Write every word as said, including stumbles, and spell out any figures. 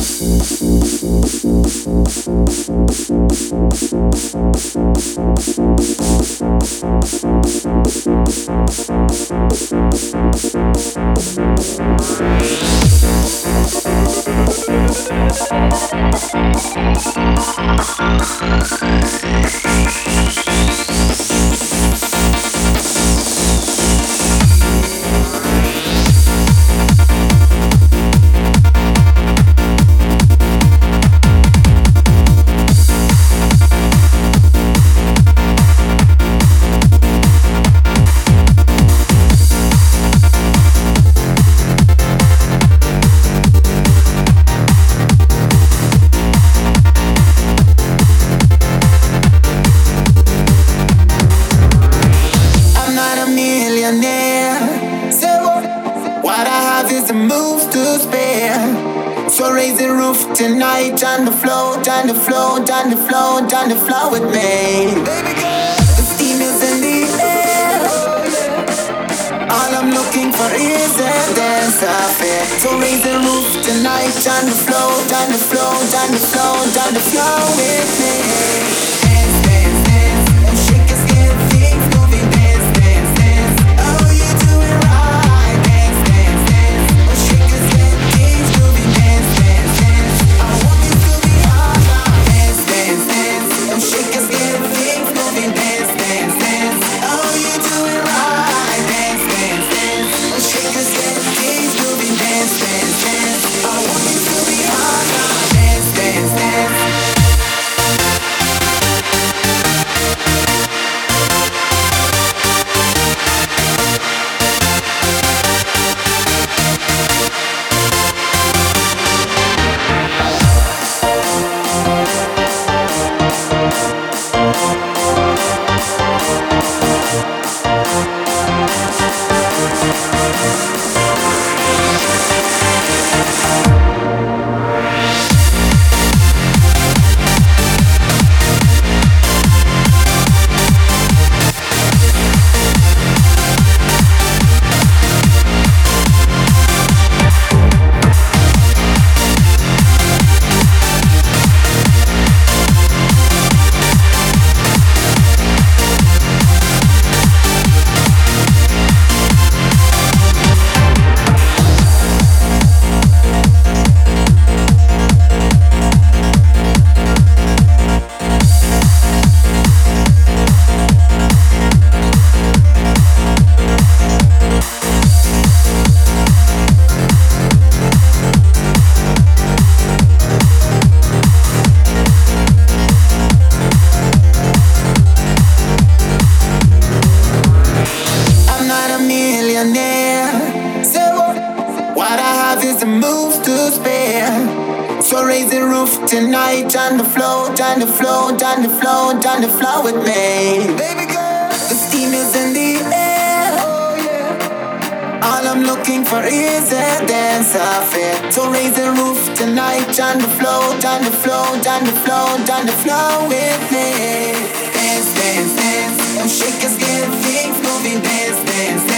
Tonight, on the floor, on the floor, on the floor, on the floor with me. Baby girl, the steam is in the air. All I'm looking for is a dance affair. So raise the roof tonight, on the floor, on the floor, on the floor, on the floor with me. Dance, dance, dance, and shake your skin, things moving. Dance, dance, dance. Oh, you do it right. Dance, dance, dance, and shake your skin, things moving. Dance, dance, dance. I want you to be hot now. Dance, dance, dance, and shake your skin, things moving. Dance, dance, dance. Oh, you do it right. Dance, dance, dance, and shake your skin, things moving. Dance, dance, dance. I want you to be hot now. Dance, dance, dance. Tonight, on the floor, on the floor, on the floor, on the floor with me. Baby girl, the steam is in the air. Oh yeah. All I'm looking for is a dance affair. So raise the roof tonight, on the floor, on the floor, on the floor, on the floor with me. Dance, dance, dance, and shake your skin, things moving. Dance, dance, dance.